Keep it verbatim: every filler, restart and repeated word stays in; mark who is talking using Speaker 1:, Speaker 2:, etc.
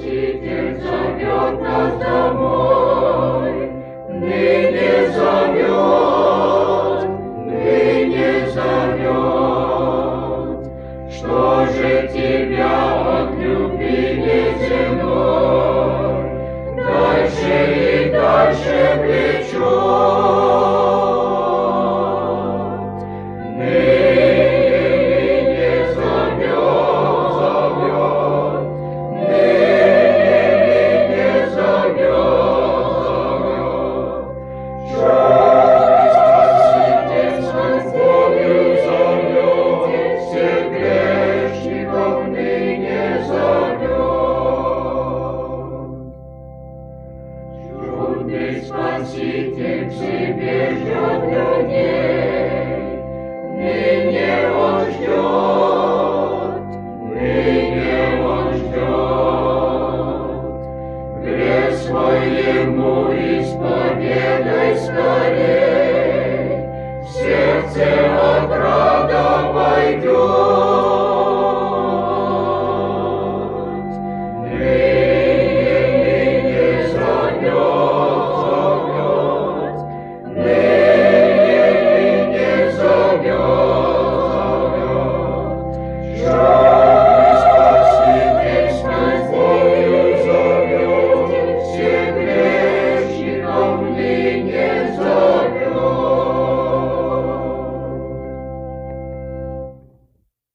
Speaker 1: Спаситель зовет нас домой, ныне зовет, ныне зовет. Что же тебя от любви неземной дальше и дальше влечет? Ныне зовет, зовет, ныне зовет, зовет. Черный Спаситель с любовью зовет, всех грешников ныне зовет. Чудный Спаситель к себе ждет людей, ныне Он ждет, ныне Он ждет. Грех свой Ему исповедай скорей, в сердце от